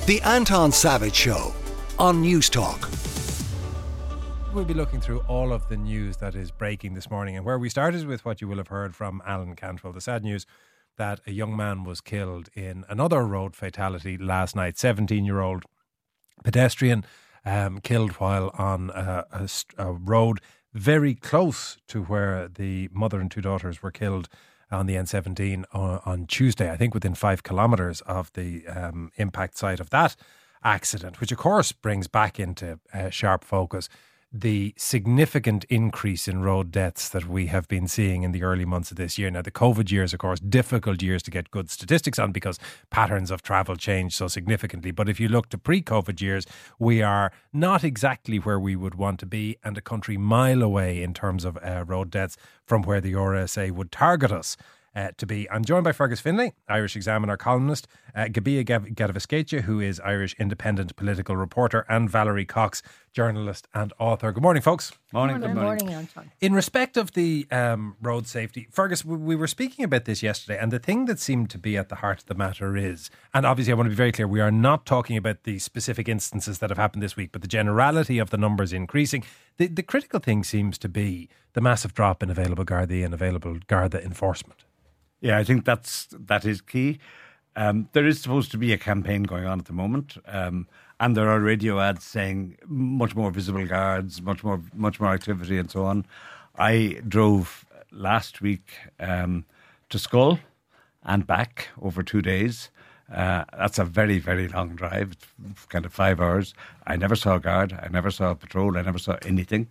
The Anton Savage Show on News Talk. We'll be looking through all of the news that is breaking this morning, and where we started with what you will have heard from Alan Cantwell, the sad news that a young man was killed in another road fatality last night. 17-year-old pedestrian killed while on a road very close to where the mother and two daughters were killed on the N17 on Tuesday, I think within 5 kilometres of the impact site of that accident, which of course brings back into sharp focus the significant increase in road deaths that we have been seeing in the early months of this year. Now, the COVID years, of course, difficult years to get good statistics on because patterns of travel change so significantly. But if you look to pre-COVID years, we are not exactly where we would want to be, and a country mile away in terms of road deaths from where the RSA would target us to be. I'm joined by Fergus Finlay, Irish Examiner columnist, Gabia Gadavisketja, who is Irish independent political reporter, and Valerie Cox, journalist and author. Good morning, folks. Morning. Good morning, Anton. In respect of the road safety, Fergus, we were speaking about this yesterday, and the thing that seemed to be at the heart of the matter is, and obviously I want to be very clear, we are not talking about the specific instances that have happened this week, but the generality of the numbers increasing. The critical thing seems to be the massive drop in available Gardaí and available Garda enforcement. Yeah, I think that is key. There is supposed to be a campaign going on at the moment, and there are radio ads saying much more visible guards, much more activity, and so on. I drove last week to Schull and back over 2 days. That's a very, very long drive, kind of 5 hours. I never saw a guard. I never saw a patrol. I never saw anything.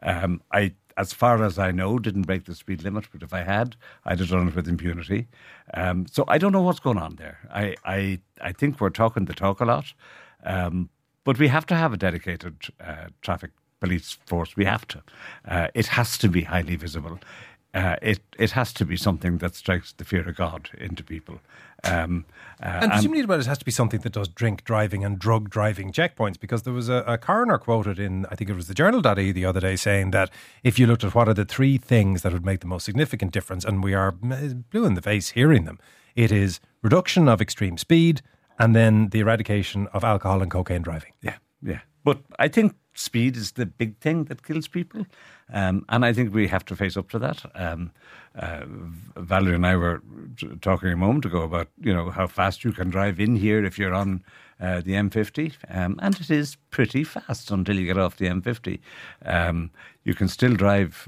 As far as I know, didn't break the speed limit, but if I had, I'd have done it with impunity. So I don't know what's going on there. I think we're talking the talk a lot, but we have to have a dedicated traffic police force. We have to. It has to be highly visible. It has to be something that strikes the fear of God into people. And presumably it has to be something that does drink driving and drug driving checkpoints, because there was a coroner quoted in, I think it was the Journal.ie the other day, saying that if you looked at what are the 3 things that would make the most significant difference, and we are blue in the face hearing them, it is reduction of extreme speed and then the eradication of alcohol and cocaine driving. Yeah. But I think speed is the big thing that kills people, and I think we have to face up to that. Valerie and I were talking a moment ago about how fast you can drive in here if you're on the M50, and it is pretty fast until you get off the M50. You can still drive.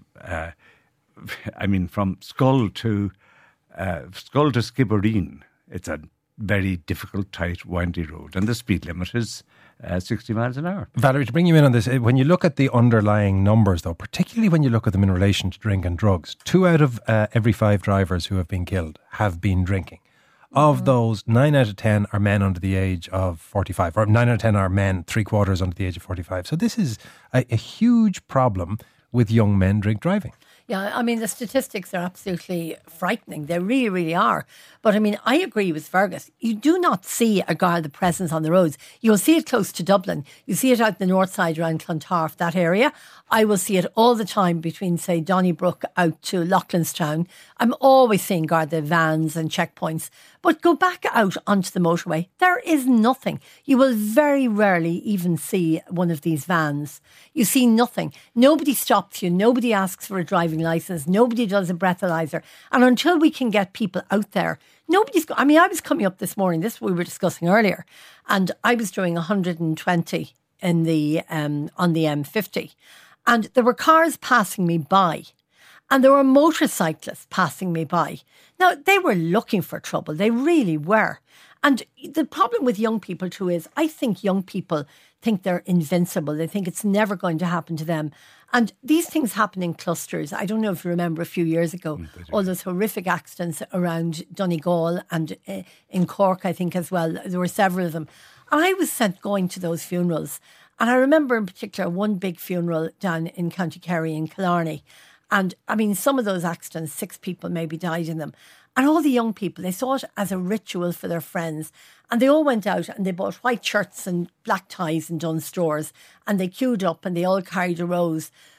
From Schull to Skibbereen, it's a very difficult, tight, windy road, and the speed limit is 60 miles an hour. Valerie, to bring you in on this, when you look at the underlying numbers, though, particularly when you look at them in relation to drink and drugs, 2 out of every 5 drivers who have been killed have been drinking. Of those, 9 out of 10 are men under the age of 45, or 9 out of 10 are men, 3/4 under the age of 45. So this is a huge problem with young men drink driving. Yeah, the statistics are absolutely frightening. They really, really are. But I agree with Fergus. You do not see a Garda presence on the roads. You'll see it close to Dublin. You see it out the north side around Clontarf, that area. I will see it all the time between, say, Donnybrook out to Loughlinstown. I'm always seeing Garda vans and checkpoints. But go back out onto the motorway. There is nothing. You will very rarely even see one of these vans. You see nothing. Nobody stops you. Nobody asks for a driving licence. Nobody does a breathalyzer. And until we can get people out there, I was coming up this morning, this we were discussing earlier, and I was doing 120 in the on the M50, and there were cars passing me by, and there were motorcyclists passing me by. Now, they were looking for trouble. They really were. And the problem with young people too is, I think young people think they're invincible. They think it's never going to happen to them. And these things happen in clusters. I don't know if you remember a few years ago, all those horrific accidents around Donegal and in Cork, I think, as well. There were several of them. And I was sent going to those funerals. And I remember in particular one big funeral down in County Kerry in Killarney. And some of those accidents, 6 people maybe died in them. And all the young people, they saw it as a ritual for their friends. And they all went out and they bought white shirts and black ties in Dunnes Stores. And they queued up and they all carried a rose.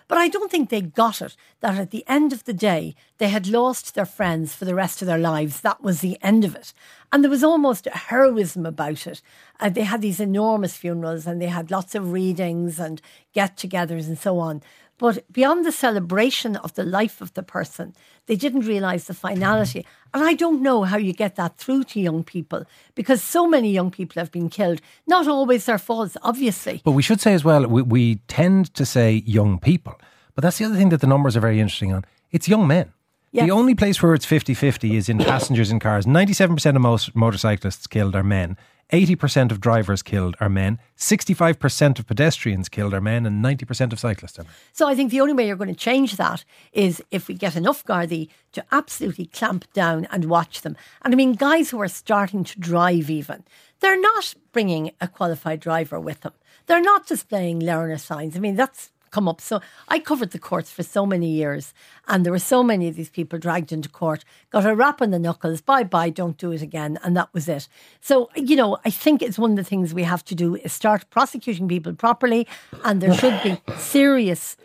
But I don't think they got it, that at the end of the day, they had lost their friends for the rest of their lives. That was the end of it. And there was almost a heroism about it. They had these enormous funerals and they had lots of readings and get-togethers and so on. But beyond the celebration of the life of the person, they didn't realise the finality. And I don't know how you get that through to young people, because so many young people have been killed. Not always their faults, obviously. But we should say as well, we tend to say young people. But that's the other thing that the numbers are very interesting on. It's young men. Yes. The only place where it's 50-50 is in passengers in cars. 97% of most motorcyclists killed are men. 80% of drivers killed are men, 65% of pedestrians killed are men, and 90% of cyclists are men. So I think the only way you're going to change that is if we get enough Gardaí to absolutely clamp down and watch them. And I mean, guys who are starting to drive even, they're not bringing a qualified driver with them. They're not displaying learner signs. I mean, that's come up. So I covered the courts for so many years, and there were so many of these people dragged into court, got a rap on the knuckles, bye, don't do it again, and that was it. So, you know, I think it's one of the things we have to do is start prosecuting people properly, and there should be serious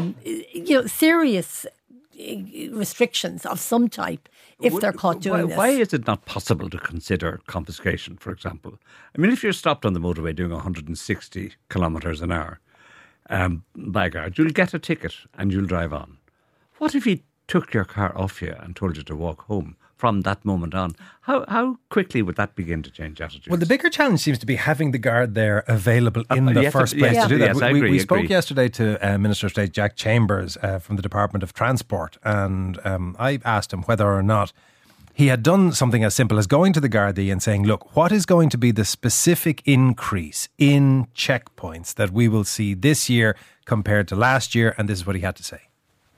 restrictions of some type if they're caught doing this. Why is it not possible to consider confiscation, for example? I mean, if you're stopped on the motorway doing 160 kilometres an hour, by a guard, you'll get a ticket and you'll drive on. What if he took your car off you and told you to walk home from that moment on? How quickly would that begin to change attitudes? Well, the bigger challenge seems to be having the guard there available in the first place to do that. Yes, I agree, we spoke yesterday to Minister of State Jack Chambers from the Department of Transport, and I asked him whether or not he had done something as simple as going to the Gardaí and saying, look, what is going to be the specific increase in checkpoints that we will see this year compared to last year? And this is what he had to say.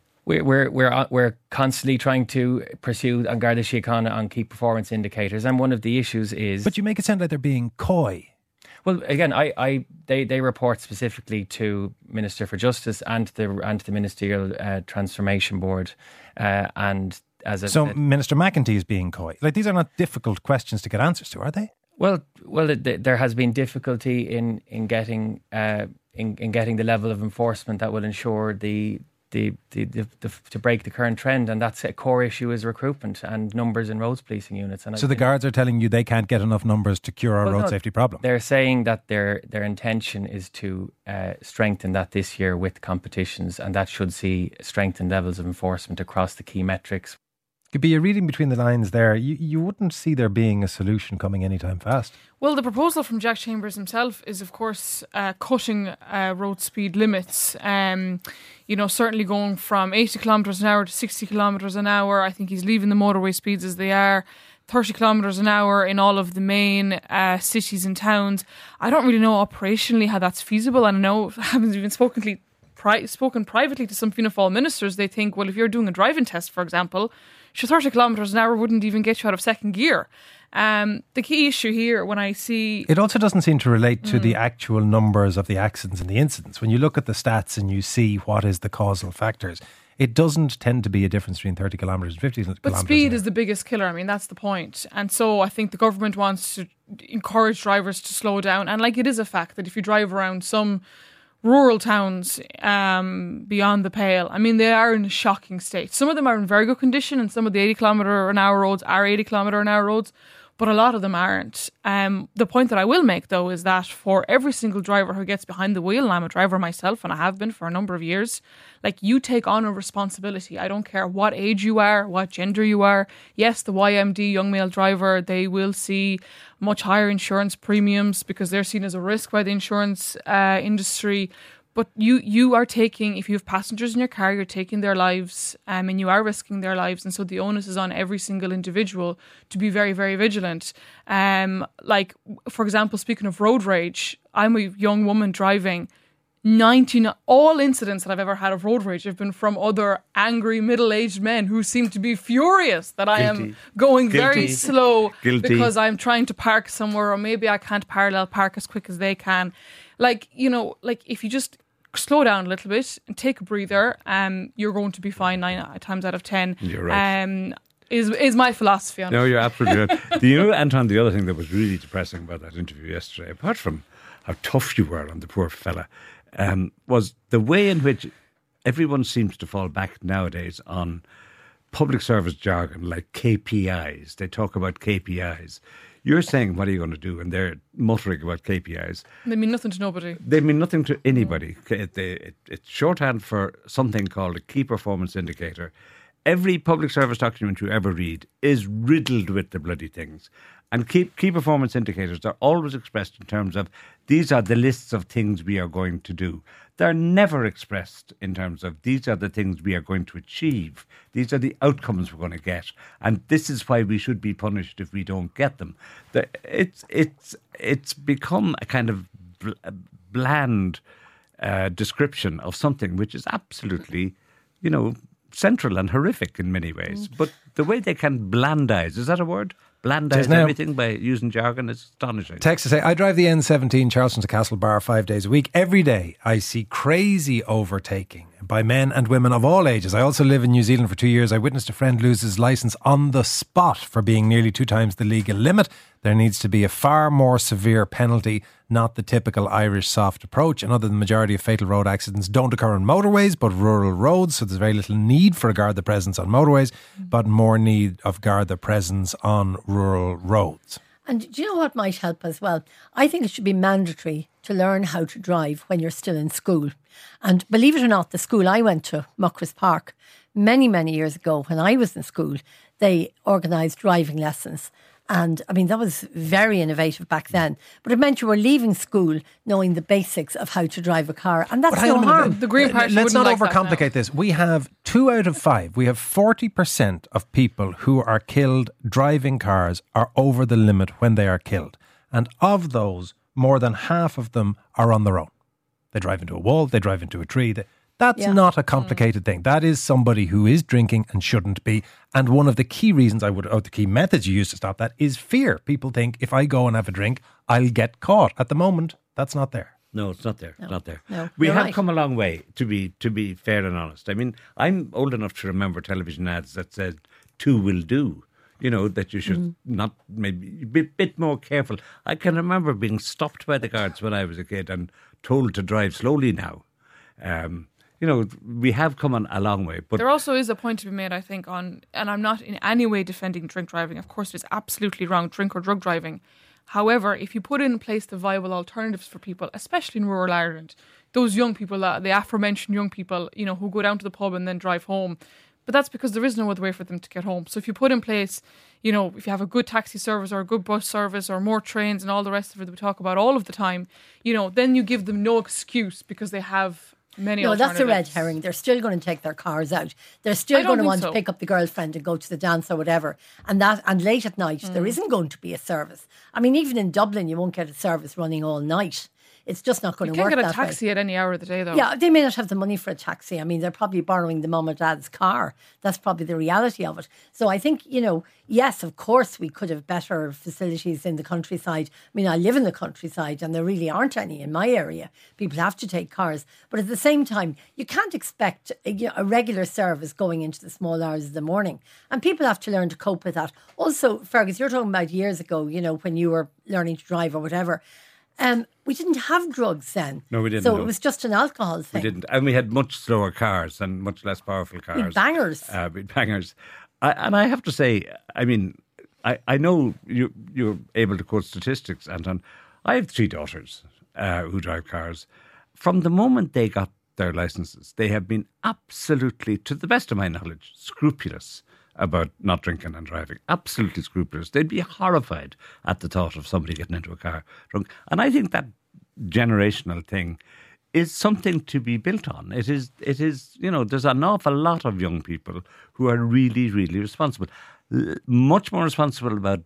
We're constantly trying to pursue an Garda Síochána on key performance indicators, and one of the issues is... But you make it sound like they're being coy. Well, again, they report specifically to Minister for Justice and the Ministerial Transformation Board, and so Minister McEntee is being coy. Like, these are not difficult questions to get answers to, are they? Well, there has been difficulty in getting the level of enforcement that will ensure to break the current trend, and that's a core issue is recruitment and numbers in roads policing units. And so the guards are telling you they can't get enough numbers to cure our road safety problem. They're saying that their intention is to strengthen that this year with competitions, and that should see strengthened levels of enforcement across the key metrics. Could be a reading between the lines there. You wouldn't see there being a solution coming anytime fast. Well, the proposal from Jack Chambers himself is, of course, cutting road speed limits. Certainly going from 80 kilometres an hour to 60 kilometres an hour. I think he's leaving the motorway speeds as they are. 30 kilometres an hour in all of the main cities and towns. I don't really know operationally how that's feasible. And I know, having even spoken privately to some Fianna Fáil ministers, they think, well, if you're doing a driving test, for example, 30 kilometres an hour wouldn't even get you out of second gear. The key issue here, when I see... It also doesn't seem to relate to the actual numbers of the accidents and the incidents. When you look at the stats and you see what is the causal factors, it doesn't tend to be a difference between 30 kilometres and 50 kilometres. But speed is the biggest killer. I mean, that's the point. And so I think the government wants to encourage drivers to slow down. And it is a fact that if you drive around some rural towns beyond the Pale, I mean, they are in a shocking state. Some of them are in very good condition, and some of the 80 kilometre an hour roads are 80 kilometre an hour roads, but a lot of them aren't. The point that I will make, though, is that for every single driver who gets behind the wheel, and I'm a driver myself, and I have been for a number of years, you take on a responsibility. I don't care what age you are, what gender you are. Yes, the YMD, young male driver, they will see much higher insurance premiums because they're seen as a risk by the insurance industry. But you are taking, if you have passengers in your car, you're taking their lives, and you are risking their lives. And so the onus is on every single individual to be very, very vigilant. For example, speaking of road rage, I'm a young woman driving. 99 all incidents that I've ever had of road rage have been from other angry middle-aged men who seem to be furious that I am going very slow because I'm trying to park somewhere, or maybe I can't parallel park as quick as they can. If you just slow down a little bit and take a breather, you're going to be fine 9 times out of 10. You're right. Is my philosophy on it. No, you're absolutely right. Anton, the other thing that was really depressing about that interview yesterday, apart from how tough you were on the poor fella, was the way in which everyone seems to fall back nowadays on public service jargon like KPIs. They talk about KPIs. You're saying, what are you going to do? And they're muttering about KPIs. They mean nothing to nobody. They mean nothing to anybody. It's shorthand for something called a key performance indicator. Every public service document you ever read is riddled with the bloody things. And key performance indicators are always expressed in terms of these are the lists of things we are going to do. They're never expressed in terms of these are the things we are going to achieve. These are the outcomes we're going to get. And this is why we should be punished if we don't get them. It's become a kind of bland description of something which is absolutely, central and horrific in many ways. But the way they can blandize, is that a word? Blandize everything by using jargon is astonishing. Text to say, I drive the N17 Charleston to Castlebar 5 days a week. Every day I see crazy overtaking by men and women of all ages. I also live in New Zealand for 2 years. I witnessed a friend lose his licence on the spot for being nearly 2 times the legal limit. There needs to be a far more severe penalty, not the typical Irish soft approach. And other than the majority of fatal road accidents don't occur on motorways, but rural roads. So there's very little need for a Garda presence on motorways, but more need of Garda presence on rural roads. And do you know what might help as well? I think it should be mandatory to learn how to drive when you're still in school. And believe it or not, the school I went to, Muckross Park, many, many years ago when I was in school, they organised driving lessons. And I mean, that was very innovative back then. But it meant you were leaving school knowing the basics of how to drive a car. And that's no harm. The Green Party Let's not wouldn't like that overcomplicate this. We have 2 out of 5. We have 40% of people who are killed driving cars are over the limit when they are killed. And of those, more than half of them are on their own. They drive into a wall, they drive into a tree. That's not a complicated thing. That is somebody who is drinking and shouldn't be. And one of the key reasons the key methods you use to stop that is fear. People think if I go and have a drink, I'll get caught. At the moment, that's not there. No, it's not there. No. Not there. No, we you're have right. come a long way, to be fair and honest. I mean, I'm old enough to remember television ads that said 2 will do. That you should not maybe be a bit more careful. I can remember being stopped by the guards when I was a kid and told to drive slowly now. We have come a long way. But there also is a point to be made, I think, and I'm not in any way defending drink driving. Of course, it is absolutely wrong, drink or drug driving. However, if you put in place the viable alternatives for people, especially in rural Ireland, those young people, the aforementioned young people, who go down to the pub and then drive home, but that's because there is no other way for them to get home. So if you put in place, if you have a good taxi service or a good bus service or more trains and all the rest of it that we talk about all of the time, then you give them no excuse because they have many alternatives. That's a red herring. They're still going to take their cars out. They're still going to want to pick up the girlfriend and go to the dance or whatever. And late at night, there isn't going to be a service. I mean, even in Dublin, you won't get a service running all night. It's just not going to work that way. You can't get a taxi at any hour of the day, though. Yeah, they may not have the money for a taxi. I mean, they're probably borrowing the mum or dad's car. That's probably the reality of it. So I think, yes, of course, we could have better facilities in the countryside. I mean, I live in the countryside and there really aren't any in my area. People have to take cars. But at the same time, you can't expect a regular service going into the small hours of the morning. And people have to learn to cope with that. Also, Fergus, you're talking about years ago, when you were learning to drive or whatever. We didn't have drugs then. No, we didn't. So it was just an alcohol thing. We didn't. And we had much slower cars and much less powerful cars. With bangers. With bangers. And I have to say, I mean, I know you're able to quote statistics, Anton. I have 3 daughters who drive cars. From the moment they got their licenses, they have been absolutely, to the best of my knowledge, scrupulous about not drinking and driving. Absolutely scrupulous. They'd be horrified at the thought of somebody getting into a car drunk. And I think that generational thing is something to be built on. It is, there's an awful lot of young people who are really, really responsible. Much more responsible about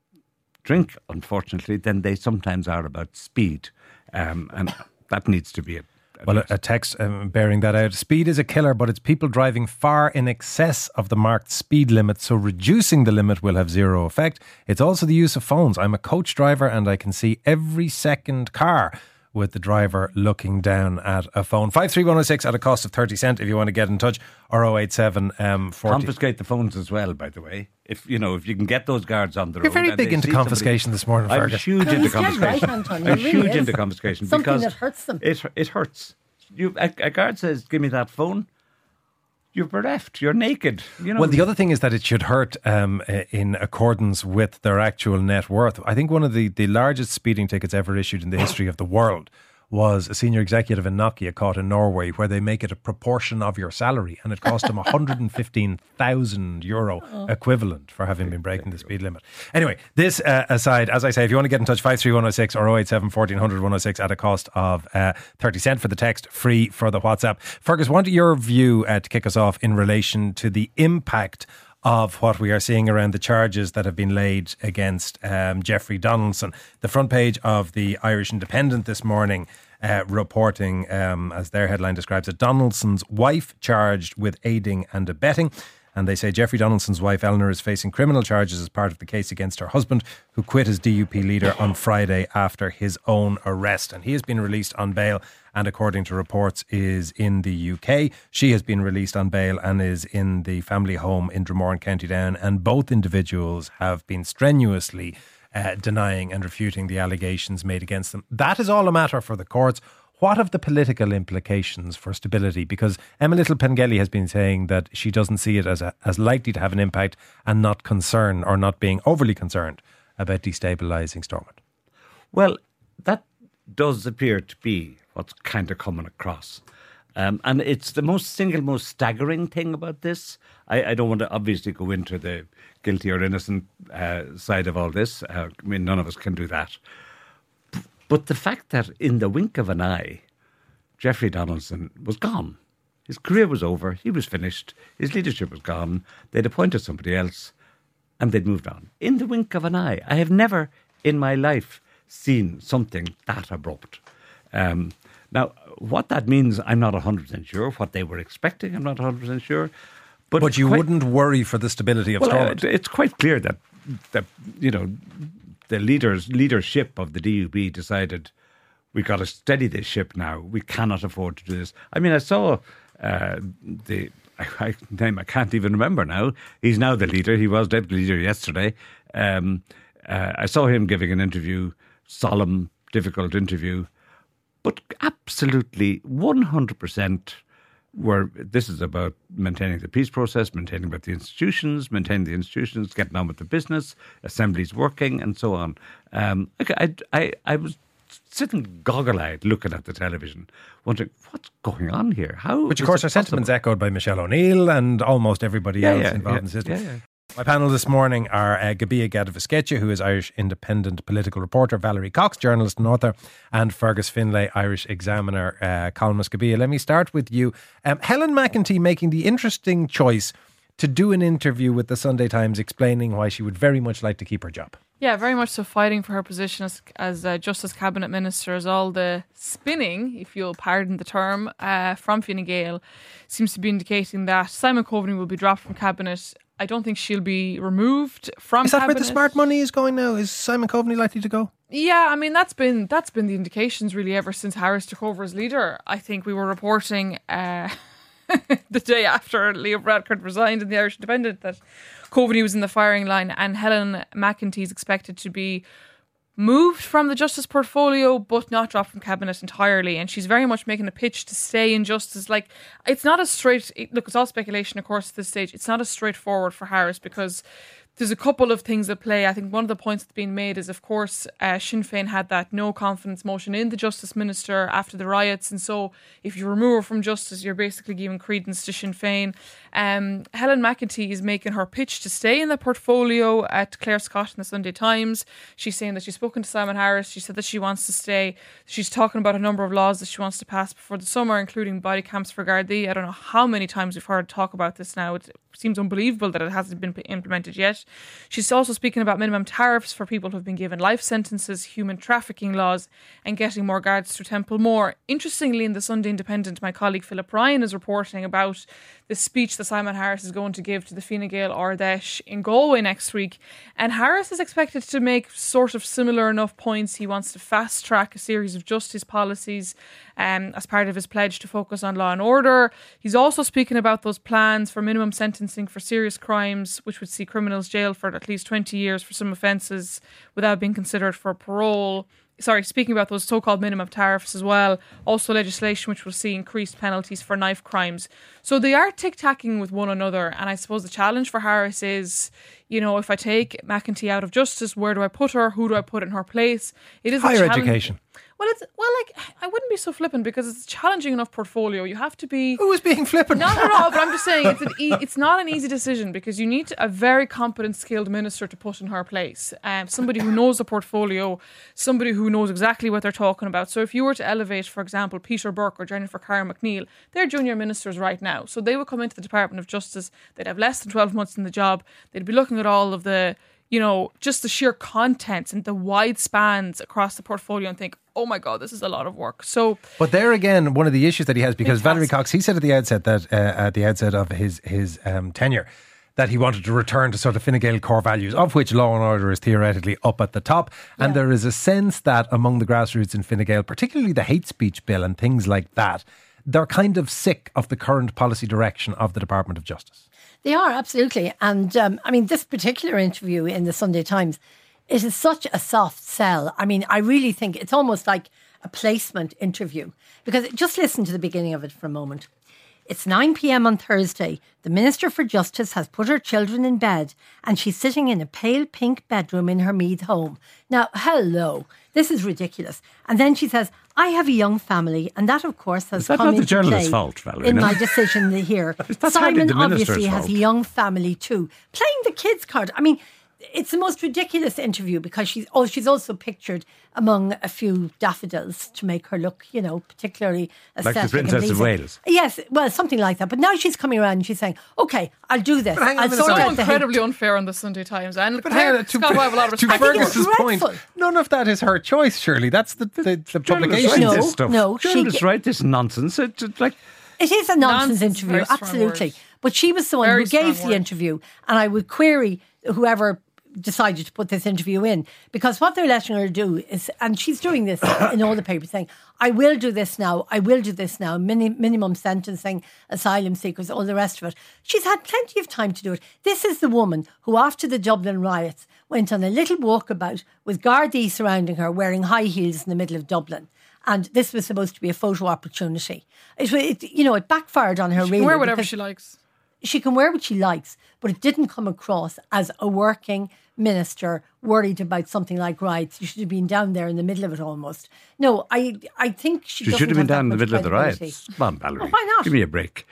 drink, unfortunately, than they sometimes are about speed. And that needs to be it. Well, a text bearing that out. Speed is a killer, but it's people driving far in excess of the marked speed limit, so reducing the limit will have zero effect. It's also the use of phones. I'm a coach driver and I can see every second car with the driver looking down at a phone. 53106 at a cost of 30 cents if you want to get in touch, or 087 40. Confiscate the phones as well, by the way. If you can get those guards on the road. You're very big into confiscation this morning, I'm Fergus. huge into confiscation. Right, Anton, I'm really huge is. into confiscation Something because that hurts them. It hurts. a guard says, "Give me that phone." You're bereft. You're naked. Well, the other thing is that it should hurt in accordance with their actual net worth. I think one of the largest speeding tickets ever issued in the history of the world was a senior executive in Nokia caught in Norway, where they make it a proportion of your salary, and it cost him €115,000 equivalent for having been breaking the speed limit. Anyway, this aside, as I say, if you want to get in touch, 53106 or 087 1400 106 at a cost of 30 cent for the text, free for the WhatsApp. Fergus, want your view to kick us off in relation to the impact of what we are seeing around the charges that have been laid against Jeffrey Donaldson. The front page of the Irish Independent this morning reporting, as their headline describes it, Donaldson's wife charged with aiding and abetting. And they say Jeffrey Donaldson's wife, Eleanor, is facing criminal charges as part of the case against her husband, who quit as DUP leader on Friday after his own arrest. And he has been released on bail and, according to reports, is in the UK. She has been released on bail and is in the family home in Dromore in County Down. And both individuals have been strenuously denying and refuting the allegations made against them. That is all a matter for the courts. What of the political implications for stability? Because Emma Little Pengelly has been saying that she doesn't see it as likely to have an impact and not concerned, or not being overly concerned about destabilising Stormont. Well, that does appear to be what's kind of coming across. And it's the single most staggering thing about this. I don't want to obviously go into the guilty or innocent side of all this. I mean, none of us can do that. But the fact that in the wink of an eye, Jeffrey Donaldson was gone. His career was over. He was finished. His leadership was gone. They'd appointed somebody else and they'd moved on. In the wink of an eye. I have never in my life seen something that abrupt. Now, what that means, I'm not 100% sure. What they were expecting, I'm not 100% sure. But you wouldn't worry for the stability of Stormont. It's quite clear that the leadership of the DUP decided we've got to steady this ship now. We cannot afford to do this. I mean, I saw name I can't even remember now. He's now the leader. He was deputy leader yesterday. I saw him giving an interview, solemn, difficult interview, but absolutely 100% this is about maintaining the peace process, maintaining the institutions, getting on with the business, assemblies working, and so on. I was sitting goggle-eyed looking at the television, wondering what's going on here. Which, of course, are sentiments echoed by Michelle O'Neill and almost everybody else involved in the system. Yeah. My panel this morning are Gabia Gadavaskecha, who is Irish Independent political reporter, Valerie Cox, journalist and author, and Fergus Finlay, Irish Examiner columnist. Gabia, let me start with you. Helen McEntee making the interesting choice to do an interview with the Sunday Times explaining why she would very much like to keep her job. Yeah, very much so, fighting for her position as Justice Cabinet Minister, as all the spinning, if you'll pardon the term, from Fine Gael seems to be indicating that Simon Coveney will be dropped from Cabinet. I don't think she'll be removed from Cabinet. Is that where the smart money is going now? Is Simon Coveney likely to go? Yeah, I mean, that's been the indications really ever since Harris took over as leader. I think we were reporting the day after Leo Varadkar resigned in the Irish Independent that Coveney was in the firing line, and Helen McEntee is expected to be moved from the Justice portfolio but not dropped from Cabinet entirely, and she's very much making a pitch to stay in Justice. Like, it's not it's all speculation of course at this stage. It's not as straightforward for Harris because there's a couple of things at play. I think one of the points that's being made is, of course, Sinn Féin had that no confidence motion in the Justice Minister after the riots, and so if you remove her from Justice, you're basically giving credence to Sinn Féin. Helen McEntee is making her pitch to stay in the portfolio at Claire Scott in the Sunday Times. She's saying that she's spoken to Simon Harris. She said that she wants to stay. She's talking about a number of laws that she wants to pass before the summer, including body camps for Gardaí. I don't know how many times we've heard talk about this now. It seems unbelievable that it hasn't been implemented yet. She's also speaking about minimum tariffs for people who have been given life sentences, human trafficking laws, and getting more guards through Templemore. Interestingly, in the Sunday Independent, my colleague Philip Ryan is reporting about the speech that Simon Harris is going to give to the Fine Gael Ard Fheis in Galway next week. And Harris is expected to make sort of similar enough points. He wants to fast track a series of justice policies as part of his pledge to focus on law and order. He's also speaking about those plans for minimum sentencing for serious crimes, which would see criminals jailed for at least 20 years for some offences without being considered for parole. speaking about those so-called minimum tariffs as well, also legislation which will see increased penalties for knife crimes. So they are tic-tacking with one another. And I suppose the challenge for Harris is, if I take McEntee out of justice, where do I put her? Who do I put in her place? It is Higher education. I wouldn't be so flippant because it's a challenging enough portfolio. You have to be... Who is being flippant? Not at all, but I'm just saying it's not an easy decision because you need a very competent, skilled minister to put in her place. Somebody who knows the portfolio, somebody who knows exactly what they're talking about. So if you were to elevate, for example, Peter Burke or Jennifer Carr McNeil, they're junior ministers right now. So they would come into the Department of Justice. They'd have less than 12 months in the job. They'd be looking at all of the... just the sheer contents and the wide spans across the portfolio and think, oh my God, this is a lot of work. So, but there again, one of the issues that he has, because Valerie Cox, he said at the outset that at the outset of his tenure, that he wanted to return to sort of Fine Gael core values, of which law and order is theoretically up at the top. And there is a sense that among the grassroots in Fine Gael, particularly the hate speech bill and things like that, they're kind of sick of the current policy direction of the Department of Justice. They are, absolutely. And this particular interview in the Sunday Times, it is such a soft sell. I mean, I really think it's almost like a placement interview, because just listen to the beginning of it for a moment. It's 9 p.m. on Thursday. The Minister for Justice has put her children in bed and she's sitting in a pale pink bedroom in her Meath home. Now, hello. This is ridiculous. And then she says, I have a young family, and that, of course, has come into play in my decision here. Simon obviously has a young family too. Playing the kids card. I mean, it's the most ridiculous interview because she's also pictured among a few daffodils to make her look, particularly aesthetic. Like the Princess of Wales. Yes, well, something like that. But now she's coming around and she's saying, "Okay, I'll do this. I'll sort out the incredibly unfair on the Sunday Times." And but Scott, I have a lot of respect. To Fergus's point, none of that is her choice. Surely that's the publication. No, journalists write this nonsense. It's like it is a nonsense interview, absolutely. But she was the one who gave the interview, and I would query whoever decided to put this interview in, because what they're letting her do is, and she's doing this in all the papers, saying, I will do this now, minimum sentencing, asylum seekers, all the rest of it. She's had plenty of time to do it. This is the woman who, after the Dublin riots, went on a little walkabout with Gardaí surrounding her, wearing high heels in the middle of Dublin. And this was supposed to be a photo opportunity. It backfired on her. She can wear whatever she likes. She can wear what she likes, but it didn't come across as a working minister worried about something like riots. You should have been down there in the middle of it almost. No, I think she should have been down in the middle of the riots. Come on, Valerie. Well, why not? Give me a break.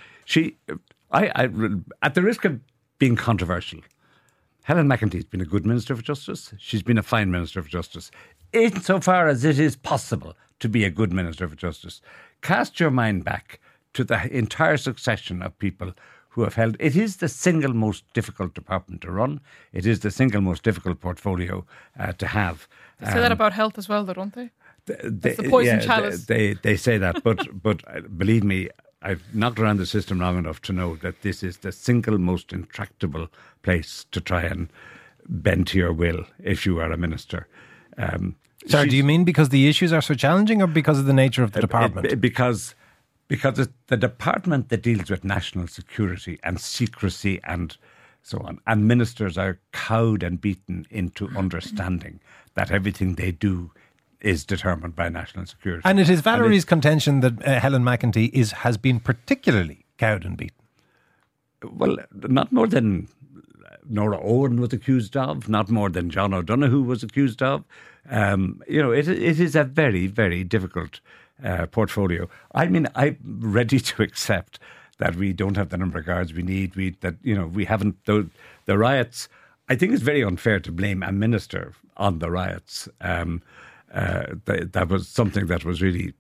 I, at the risk of being controversial, Helen McEntee's been a good Minister for Justice. She's been a fine Minister for Justice. Insofar as it is possible to be a good Minister for Justice, cast your mind back to the entire succession of people who have held. It is the single most difficult department to run. It is the single most difficult portfolio to have. They say that about health as well, though, don't they? That's the poison chalice. They say that, but believe me, I've knocked around the system long enough to know that this is the single most intractable place to try and bend to your will if you are a minister. Sorry, do you mean because the issues are so challenging, or because of the nature of the department? Because it's the department that deals with national security and secrecy and so on. And ministers are cowed and beaten into understanding that everything they do is determined by national security. And it is Valerie's contention that Helen McEntee has been particularly cowed and beaten. Well, not more than Nora Owen was accused of, not more than John O'Donoghue was accused of. It is a very, very difficult portfolio. I mean, I'm ready to accept that we don't have the number of guards we need. We haven't the riots. I think it's very unfair to blame a minister on the riots. That was something that was really,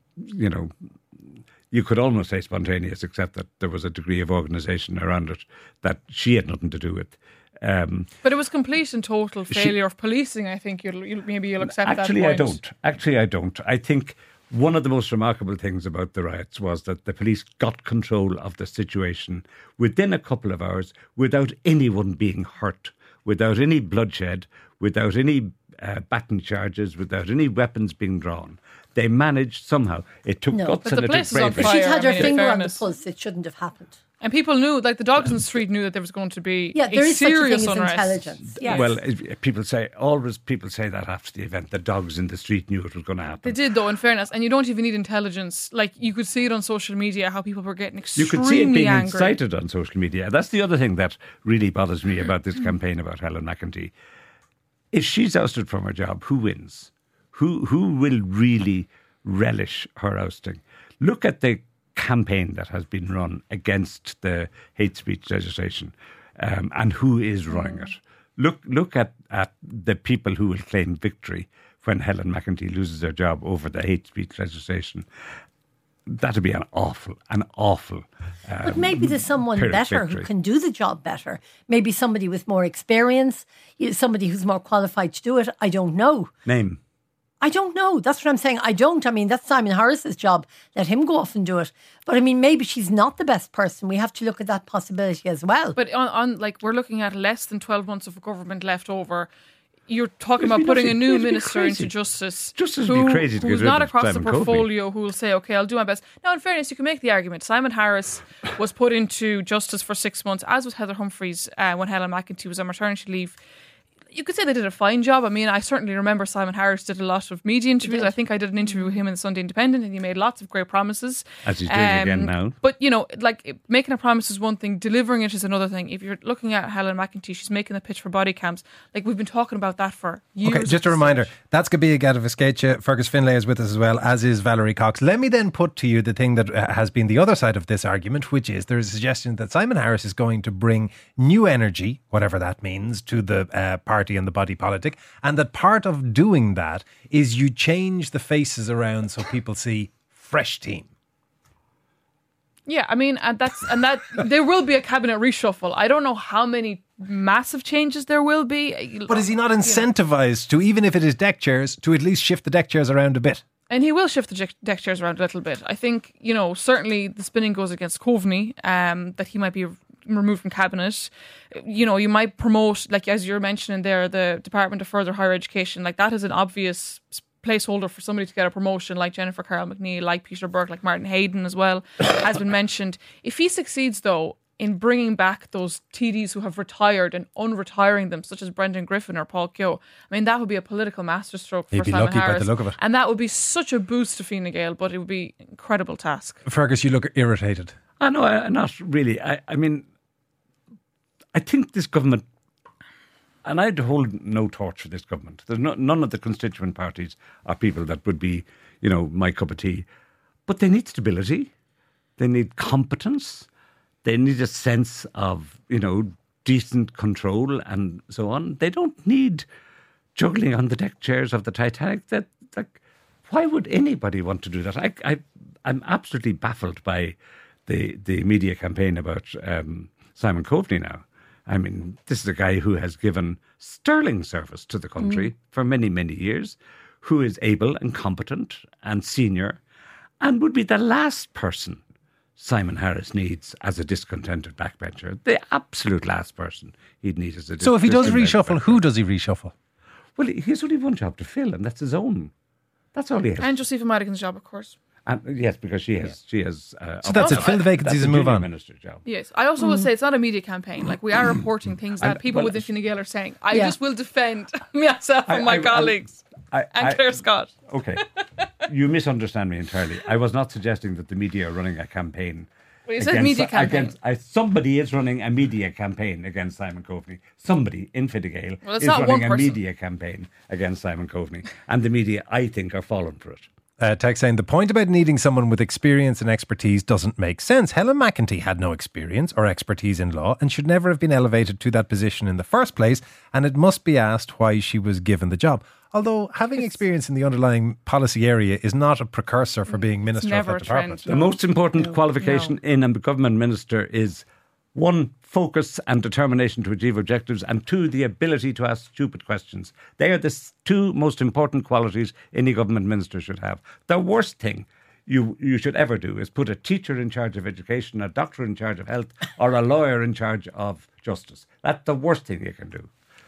you could almost say spontaneous, except that there was a degree of organisation around it that she had nothing to do with. But it was complete and total failure of policing. I think you'll accept that point. Actually, I don't. I think one of the most remarkable things about the riots was that the police got control of the situation within a couple of hours without anyone being hurt, without any bloodshed, without any baton charges, without any weapons being drawn. They managed somehow. It took guts and it took bravery. If she'd had her finger on the pulse, it shouldn't have happened. And people knew, like the dogs in the street knew that there was going to be Yeah, there a is such a serious thing as unrest. intelligence. Yes. Well, people say that after the event, the dogs in the street knew it was going to happen. They did, though, in fairness. And you don't even need intelligence. Like, you could see it on social media, how people were getting You extremely could see it being angry. incited on social media. That's the other thing that really bothers me about this campaign about Helen McEntee. If she's ousted from her job, who wins? Who will really relish her ousting? Look at the campaign that has been run against the hate speech legislation, and who is running it. Look at the people who will claim victory when Helen McEntee loses her job over the hate speech legislation. That would be an awful. But maybe there's someone Pyrrhic better victory. who can do the job better. Maybe somebody with more experience, somebody who's more qualified to do it. I don't know. Name. I don't know. That's what I'm saying. I don't. I mean, that's Simon Harris's job. Let him go off and do it. But I mean, maybe she's not the best person. We have to look at that possibility as well. But on like, we're looking at less than 12 months of government left over. You're talking It'd about be putting a nothing. new It'd be minister crazy. into Justice. Justice would be crazy to get who's rid not of across Simon the Coveney. portfolio, who will say, okay, I'll do my best. Now, in fairness, you can make the argument. Simon Harris was put into Justice for 6 months, as was Heather Humphreys when Helen McEntee was on maternity leave. You could say they did a fine job. I mean, I certainly remember Simon Harris did a lot of media interviews. I think I did an interview with him in the Sunday Independent, and he made lots of great promises. As he's doing again now. But, you know, like, making a promise is one thing, delivering it is another thing. If you're looking at Helen McEntee, she's making the pitch for body cams. Like, we've been talking about that for years. Okay, just a reminder, that's Gabia Gadavaskecha. Fergus Finlay is with us as well, as is Valerie Cox. Let me then put to you the thing that has been the other side of this argument, which is there is a suggestion that Simon Harris is going to bring new energy, whatever that means, to the party and the body politic, and that part of doing that is you change the faces around so people see fresh team. Yeah, I mean, and that there will be a cabinet reshuffle. I don't know how many massive changes there will be. But is he not incentivized to, even if it is deck chairs, to at least shift the deck chairs around a bit? And he will shift the deck chairs around a little bit. I think, you know, certainly the spinning goes against Coveney, that he might be removed from cabinet. You know, you might promote, like as you're mentioning there, the Department of Further Higher Education. Like, that is an obvious placeholder for somebody to get a promotion, like Jennifer Carroll McNeil, like Peter Burke, like Martin Hayden as well, has been mentioned. If he succeeds, though, in bringing back those TDs who have retired and unretiring them, such as Brendan Griffin or Paul Keogh, I mean, that would be a political masterstroke for He'd be Simon lucky by Harris. the look of it. And that would be such a boost to Fine Gael, but it would be an incredible task. Fergus, you look irritated. No, not really. I mean, I think this government, and I'd hold no torch for this government. There's none of the constituent parties are people that would be, you know, my cup of tea. But they need stability. They need competence. They need a sense of, you know, decent control and so on. They don't need juggling on the deck chairs of the Titanic. That, like, why would anybody want to do that? I'm absolutely baffled by the media campaign about Simon Coveney now. I mean, this is a guy who has given sterling service to the country for many, many years, who is able and competent and senior, and would be the last person Simon Harris needs as a discontented backbencher. The absolute last person he'd need as a So if he does discontented reshuffle, backbencher. who does he reshuffle? Well, he has only one job to fill, and that's his own. That's all he has. And Josepha Madigan's job, of course. And yes, because she has. So that's it. Fill the vacancies and move on. Minister's job. Yes, I also will say it's not a media campaign. Like, we are reporting things that people well, within Fine Gael are saying. I Yeah. just will defend myself and my colleagues and Claire Scott. Okay, you misunderstand me entirely. I was not suggesting that the media are running a campaign. Well, you said media campaign. Somebody is running a media campaign against Simon Coveney. Somebody in Fine Gael Well, it's is not one running a person. media campaign against Simon Coveney, and the media, I think, are falling for it. Text saying the point about needing someone with experience and expertise doesn't make sense. Helen McEntee had no experience or expertise in law and should never have been elevated to that position in the first place, and it must be asked why she was given the job. Although having experience in the underlying policy area is not a precursor for being minister of never that a trend. department. The most important qualification in a government minister is, one, focus and determination to achieve objectives, and two, the ability to ask stupid questions. They are the two most important qualities any government minister should have. The worst thing you should ever do is put a teacher in charge of education, a doctor in charge of health, or a lawyer in charge of justice. That's the worst thing you can do.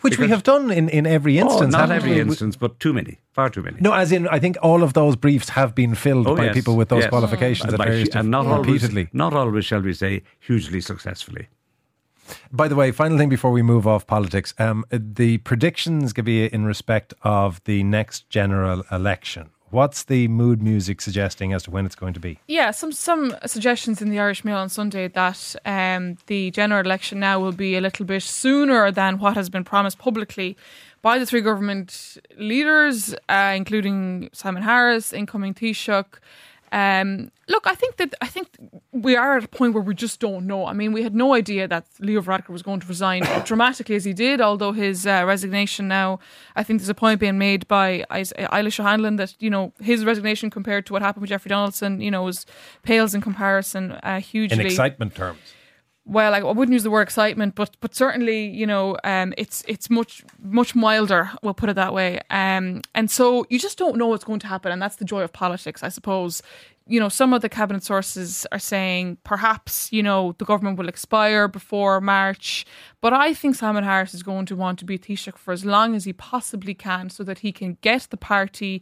Which we have done in every instance. Not haven't every we? instance, but too many, far too many. No, as in, I think all of those briefs have been filled by Yes, people with those yes. qualifications at various And not repeatedly. not always, shall we say, hugely successfully. By the way, final thing before we move off politics, the predictions, Gabia, in respect of the next general election. What's the mood music suggesting as to when it's going to be? Yeah, some suggestions in the Irish Mail on Sunday that the general election now will be a little bit sooner than what has been promised publicly by the three government leaders, including Simon Harris, incoming Taoiseach. Look, I think we are at a point where we just don't know. I mean, we had no idea that Leo Varadkar was going to resign dramatically as he did, although his resignation now, I think there's a point being made by Eilish O'Hanlon that, you know, his resignation compared to what happened with Jeffrey Donaldson, you know, pales in comparison hugely. In excitement terms. Well, I wouldn't use the word excitement, but certainly, you know, it's much milder. We'll put it that way. And so you just don't know what's going to happen, and that's the joy of politics, I suppose. You know, some of the cabinet sources are saying perhaps, you know, the government will expire before March. But I think Simon Harris is going to want to be Taoiseach for as long as he possibly can so that he can get the party,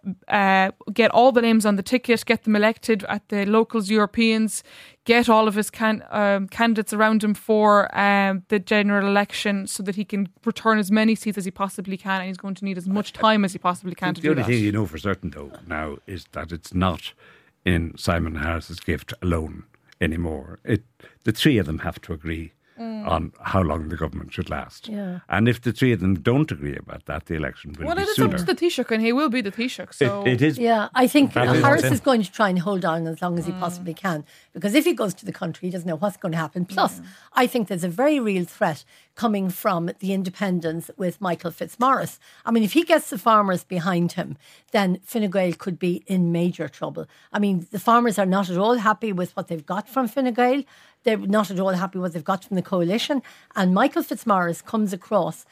get all the names on the ticket, get them elected at the locals, Europeans, get all of his candidates around him for the general election so that he can return as many seats as he possibly can, and he's going to need as much time as he possibly can to do that. The only thing you know for certain, though, now is that it's not in Simon Harris's gift alone anymore. The three of them have to agree on how long the government should last. Yeah. And if the three of them don't agree about that, the election will be Well, it is sooner. up to the Taoiseach, and he will be the Taoiseach. So It is. Yeah, I think That is Harris it. is going to try and hold on as long as he possibly can, because if he goes to the country, he doesn't know what's going to happen. Plus, I think there's a very real threat coming from the independents with Michael Fitzmaurice. I mean, if he gets the farmers behind him, then Fine Gael could be in major trouble. I mean, the farmers are not at all happy with what they've got from Fine Gael. They're not at all happy with what they've got from the coalition. And Michael Fitzmaurice comes across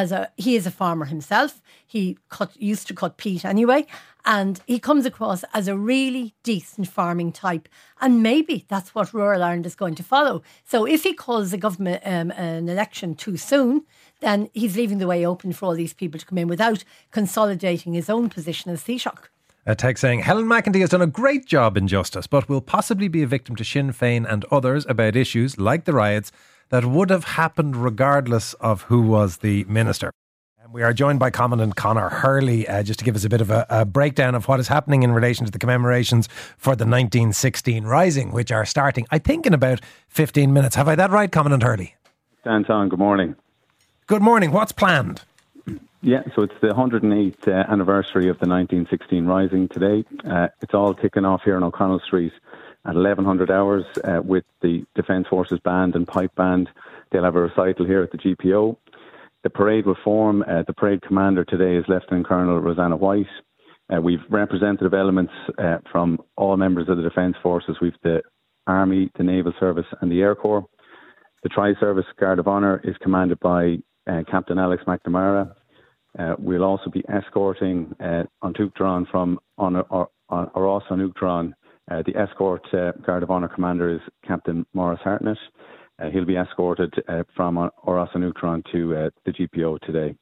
he is a farmer himself. He used to cut peat anyway. And he comes across as a really decent farming type. And maybe that's what rural Ireland is going to follow. So if he calls the government an election too soon, then he's leaving the way open for all these people to come in without consolidating his own position as Taoiseach. A text saying, Helen McEntee has done a great job in justice, but will possibly be a victim to Sinn Féin and others about issues like the riots that would have happened regardless of who was the minister. And we are joined by Commandant Conor Hurley, just to give us a bit of a breakdown of what is happening in relation to the commemorations for the 1916 Rising, which are starting, I think, in about 15 minutes. Have I that right, Commandant Hurley? Anton, good morning. Good morning. What's planned? Yeah, so it's the 108th anniversary of the 1916 Rising today. It's all kicking off here on O'Connell Street at 1100 hours with the Defence Forces Band and Pipe Band. They'll have a recital here at the GPO. The parade will form. The parade commander today is Lieutenant Colonel Rosanna White. We've representative elements from all members of the Defence Forces. We've the Army, the Naval Service and the Air Corps. The Tri-Service Guard of Honour is commanded by Captain Alex McNamara. We'll also be escorting on Tuchtron from Oros on Uchtron. The escort Guard of Honour commander is Captain Maurice Hartnett. He'll be escorted from Oros on Uchtron to the GPO today.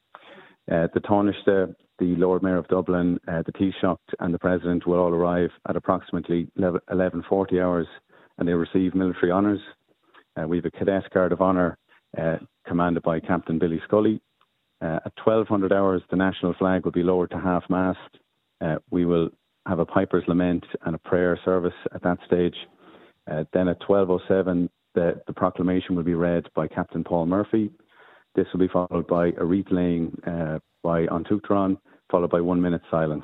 The Taoiseach, the Lord Mayor of Dublin, the Taoiseach and the President will all arrive at approximately 11:40 hours, and they receive military honours. We have a Cadet Guard of Honour commanded by Captain Billy Scully. At 1200 hours, the national flag will be lowered to half-mast. We will have a Piper's Lament and a prayer service at that stage. Then at 12:07, the proclamation will be read by Captain Paul Murphy. This will be followed by a wreath laying by An Tuchtron, followed by 1 minute silence.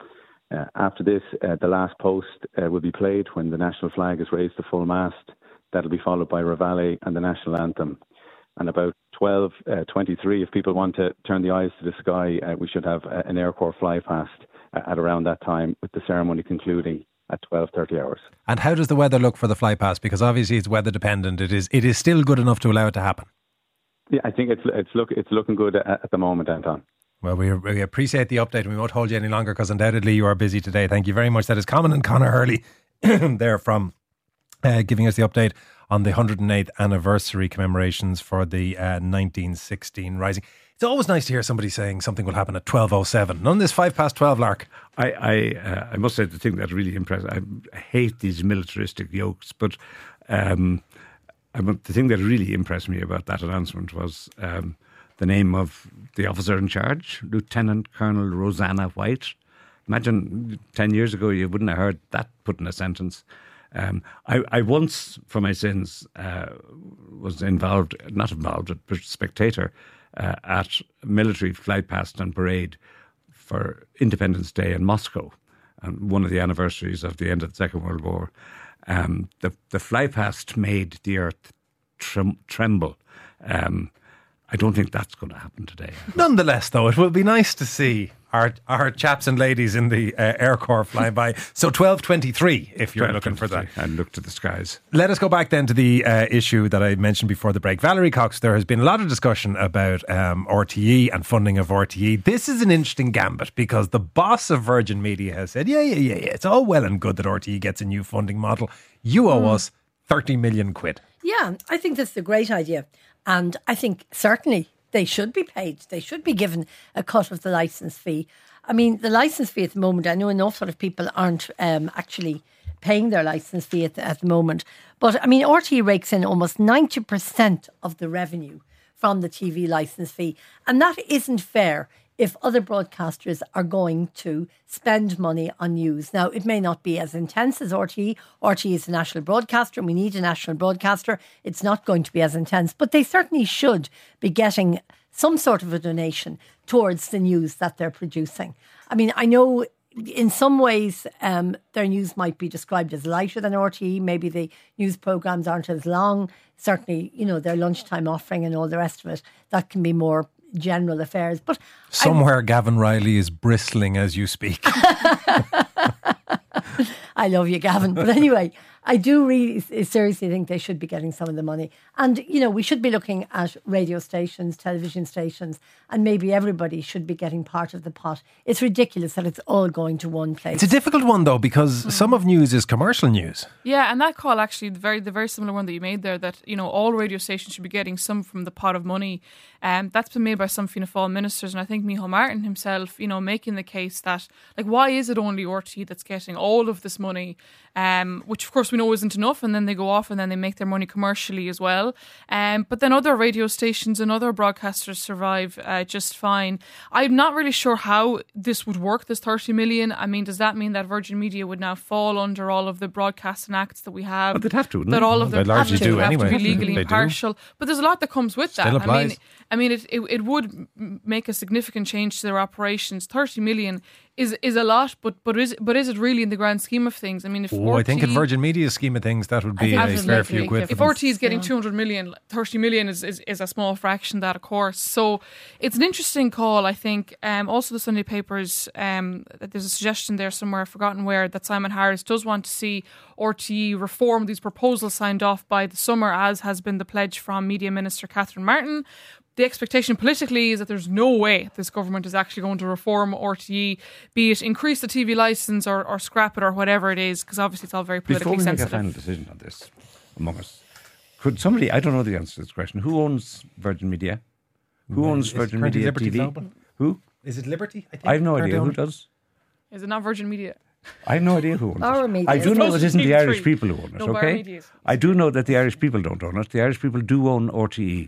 After this, the last post will be played when the national flag is raised to full mast. That'll be followed by Reveille and the national anthem. And about 12:23, if people want to turn the eyes to the sky, we should have an Air Corps fly past at around that time, with the ceremony concluding at 12:30 hours. And how does the weather look for the fly past? Because obviously it's weather dependent. It is still good enough to allow it to happen. Yeah, I think it's looking good at the moment, Anton. Well, we appreciate the update, and we won't hold you any longer because undoubtedly you are busy today. Thank you very much. That is Commandant Conor Hurley there from giving us the update on the 108th anniversary commemorations for the 1916 Rising. It's always nice to hear somebody saying something will happen at 12:07. None of this 12:05 lark. I must say the thing that really impressed. I hate these militaristic yokes, but the thing that really impressed me about that announcement was the name of the officer in charge, Lieutenant Colonel Rosanna White. Imagine 10 years ago you wouldn't have heard that put in a sentence. I once, for my sins, was but spectator at military flight past and parade for Independence Day in Moscow, and one of the anniversaries of the end of the Second World War. The fly past made the earth tremble. I don't think that's going to happen today. Nonetheless, though, it will be nice to see our chaps and ladies in the Air Corps flying by. So 12:23, if you're looking for that. And look to the skies. Let us go back then to the issue that I mentioned before the break. Valerie Cox, there has been a lot of discussion about RTE and funding of RTE. This is an interesting gambit because the boss of Virgin Media has said, yeah, it's all well and good that RTE gets a new funding model. You owe us 30 million quid. Yeah, I think that's a great idea. And I think certainly they should be paid. They should be given a cut of the licence fee. I mean, the licence fee at the moment, I know an awful lot of people aren't actually paying their licence fee at the moment. But I mean, RTE rakes in almost 90% of the revenue from the TV licence fee. And that isn't fair if other broadcasters are going to spend money on news. Now, it may not be as intense as RTE. RTE is a national broadcaster and we need a national broadcaster. It's not going to be as intense, but they certainly should be getting some sort of a donation towards the news that they're producing. I mean, I know in some ways their news might be described as lighter than RTE. Maybe the news programmes aren't as long. Certainly, you know, their lunchtime offering and all the rest of it, that can be more general affairs. But somewhere Gavin Riley is bristling as you speak. I love you, Gavin. But anyway, I do really seriously think they should be getting some of the money. And, you know, we should be looking at radio stations, television stations, and maybe everybody should be getting part of the pot. It's ridiculous that it's all going to one place. It's a difficult one, though, because some of news is commercial news. Yeah, and that call actually, the very similar one that you made there, that, you know, all radio stations should be getting some from the pot of money. That's been made by some Fianna Fáil ministers, and I think Micheál Martin himself, you know, making the case that, like, why is it only RTE that's getting all of this money, which of course we know isn't enough, and then they go off and then they make their money commercially as well. But then other radio stations and other broadcasters survive just fine. I'm not really sure how this would work, this 30 million. I mean, does that mean that Virgin Media would now fall under all of the broadcasting acts that we have? But they'd have to, wouldn't that they? all of them They largely do have anyway. to be legally They impartial. do. But there's a lot that comes with that. Still applies. I mean, it would make a significant change to their operations. 30 million is a lot, but is it really in the grand scheme of things? I mean, if I think in Virgin Media's scheme of things, that would be a fair few quid. If RTE is getting 200 million, 30 million is a small fraction of that, of course. So it's an interesting call, I think. Also, the Sunday papers, there's a suggestion there somewhere, I've forgotten where, that Simon Harris does want to see RTE reform these proposals signed off by the summer, as has been the pledge from Media Minister Catherine Martin. The expectation politically is that there's no way this government is actually going to reform RTE, be it increase the TV licence or scrap it or whatever it is, because obviously it's all very politically sensitive. Before we make a final decision on this among us, could somebody, I don't know the answer to this question, who owns Virgin Media? Who owns Virgin Media Liberty TV? Global? Who? Is it Liberty? I think. I have no idea. Who does? Is it not Virgin Media? I have no idea who owns Our it. media. I do It's know supposed it to isn't be the Irish three. people who own it, No, Bauer okay? Media is. I do know that the Irish people don't own it. The Irish people do own RTE.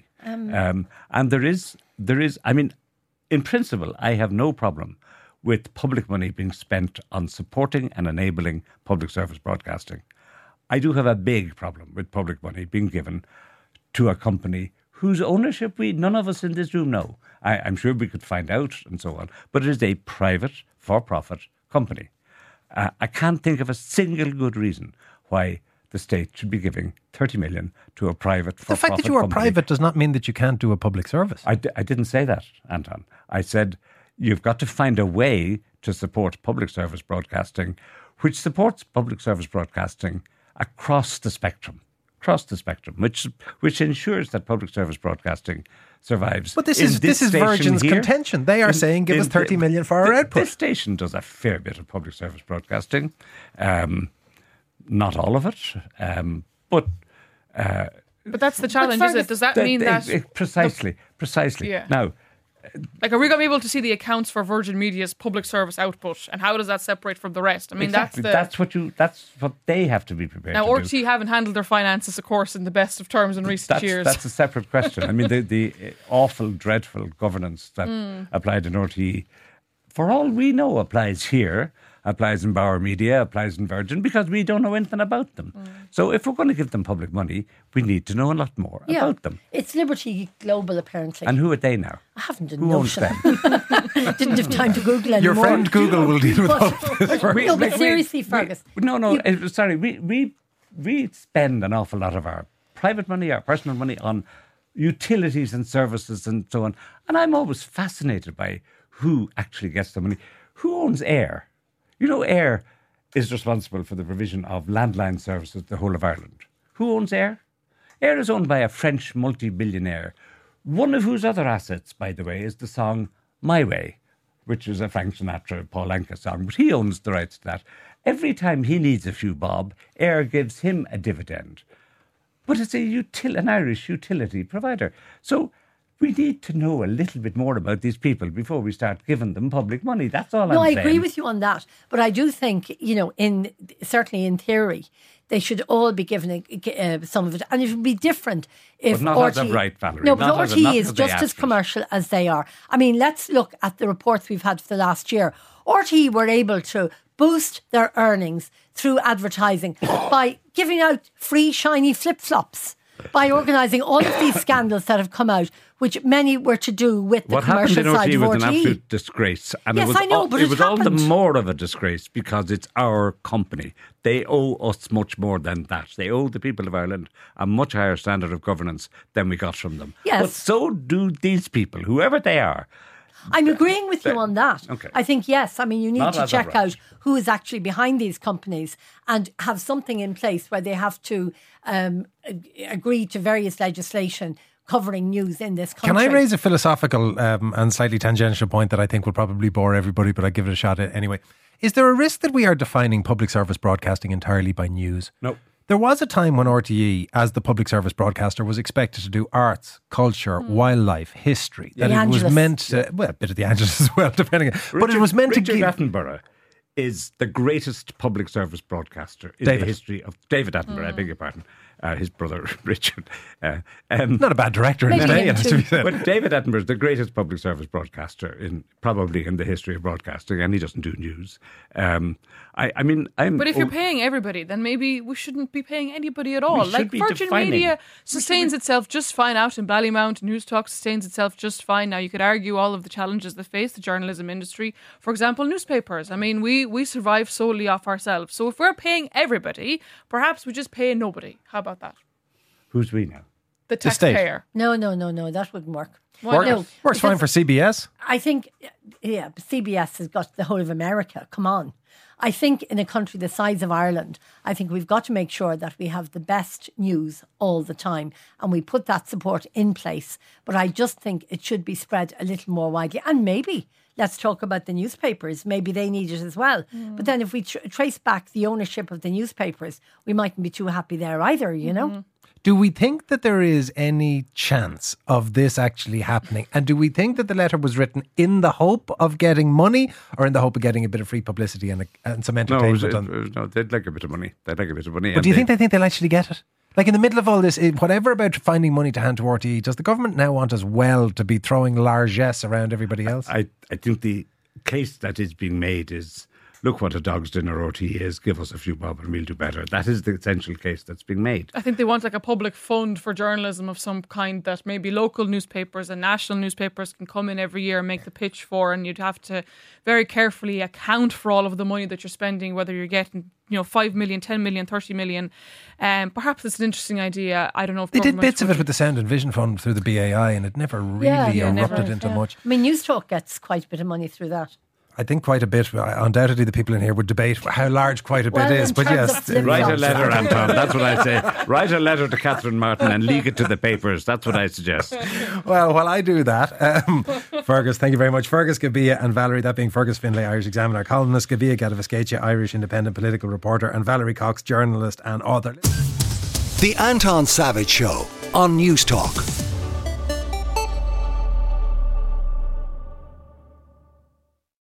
And there is, I mean, in principle, I have no problem with public money being spent on supporting and enabling public service broadcasting. I do have a big problem with public money being given to a company whose ownership none of us in this room know. I'm sure we could find out and so on, but it is a private, for-profit company. I can't think of a single good reason why the state should be giving 30 million to a private, for-profit company. The fact that you are private does not mean that you can't do a public service. I didn't say that, Anton. I said you've got to find a way to support public service broadcasting, which supports public service broadcasting across the spectrum, which ensures that public service broadcasting survives. But this is Virgin's contention. They are saying give us 30 million for our output. This station does a fair bit of public service broadcasting. not all of it, but that's the challenge, is it? Does that mean that precisely? Yeah. Now, like, are we going to be able to see the accounts for Virgin Media's public service output, and how does that separate from the rest? I mean, exactly. That's what they have to be prepared. Now, to RT do. haven't handled their finances, of course, in the best of terms in recent years. That's a separate question. I mean, the awful, dreadful governance that applied in RTE, for all we know, applies here, applies in Bauer Media, applies in Virgin, because we don't know anything about them. So if we're going to give them public money, we need to know a lot more about them. It's Liberty Global, apparently. And who are they now? I haven't a Who owns notion. them? Didn't have time to Google anymore. Your friend Google will deal with all of this. No, but seriously, Fergus. Sorry, we spend an awful lot of our private money, our personal money on utilities and services and so on. And I'm always fascinated by who actually gets the money. Who owns Air? You know, Air is responsible for the provision of landline services to the whole of Ireland. Who owns Air? Air is owned by a French multi-billionaire, one of whose other assets, by the way, is the song My Way, which is a Frank Sinatra, Paul Anka song, but he owns the rights to that. Every time he needs a few bob, Air gives him a dividend. But it's an Irish utility provider. So we need to know a little bit more about these people before we start giving them public money. That's all I'm saying. No, I agree with you on that. But I do think, certainly in theory, they should all be given some of it. And it would be different if but not RTE... as of right, Valerie. No, but not RTE is just as commercial as they are. I mean, let's look at the reports we've had for the last year. RTE were able to boost their earnings through advertising by giving out free shiny flip-flops, by organising all of these scandals that have come out, which many were to do with the commercial side of RTE. What happened in RTE was an absolute disgrace. And yes, I know, but it was all the happened. more of a disgrace because it's our company. They owe us much more than that. They owe the people of Ireland a much higher standard of governance than we got from them. Yes. But so do these people, whoever they are. I'm agreeing with you on that. Okay. I think, yes, I mean, you need Not to as check of right. out who is actually behind these companies and have something in place where they have to agree to various legislation covering news in this country. Can I raise a philosophical and slightly tangential point that I think will probably bore everybody, but I give it a shot anyway? Is there a risk that we are defining public service broadcasting entirely by news? No. There was a time when RTE, as the public service broadcaster, was expected to do arts, culture, wildlife, history. That it was meant to, well, a bit of the Angelus as well, depending on. But it was meant Richard to give. Attenborough is the greatest public service broadcaster in the history of David Attenborough. I beg your pardon. His brother Richard. Not a bad director in Maybe today, him it has to too. be said. But David Attenborough is the greatest public service broadcaster probably in the history of broadcasting, and he doesn't do news. But if you're paying everybody, then maybe we shouldn't be paying anybody at all. should Like be Virgin defining. Media sustains itself just fine out in Ballymount. News Talk sustains itself just fine. Now, you could argue all of the challenges that face the journalism industry. For example, newspapers. I mean, we survive solely off ourselves. So if we're paying everybody, perhaps we just pay nobody. How about that? Who's we now? The The state. taxpayer. No, that wouldn't work. Why No, not? Works fine for CBS. I think, but CBS has got the whole of America. Come on. I think in a country the size of Ireland, I think we've got to make sure that we have the best news all the time and we put that support in place. But I just think it should be spread a little more widely. And maybe let's talk about the newspapers. Maybe they need it as well. But then if we trace back the ownership of the newspapers, we mightn't be too happy there either, you know? Do we think that there is any chance of this actually happening? And do we think that the letter was written in the hope of getting money or in the hope of getting a bit of free publicity and some entertainment? No, they'd like a bit of money. But do you think they think they'll actually get it? Like in the middle of all this, whatever about finding money to hand to RTE, does the government now want as well to be throwing largesse around everybody else? I think the case that is being made is, look what a dog's dinner RTE is, give us a few bob and we'll do better. That is the essential case that's being made. I think they want like a public fund for journalism of some kind that maybe local newspapers and national newspapers can come in every year and make the pitch for, and you'd have to very carefully account for all of the money that you're spending, whether you're getting 5 million, 10 million, 30 million. Perhaps it's an interesting idea. I don't know if they did bits of it with the Sound and Vision Fund through the BAI and it never really erupted into much. I mean, News Talk gets quite a bit of money through that. I think quite a bit. Undoubtedly, the people in here would debate how large quite a bit is. in But terms yes, of Write a letter, Anton. That's what I say. Write a letter to Catherine Martin and leak it to the papers. That's what I suggest. well, while I do that, Fergus, thank you very much. Fergus Gavia and Valerie, that being Fergus Finlay, Irish Examiner columnist, Gavia Gadavaskecha, Irish Independent political reporter, and Valerie Cox, journalist and author. The Anton Savage Show on News Talk.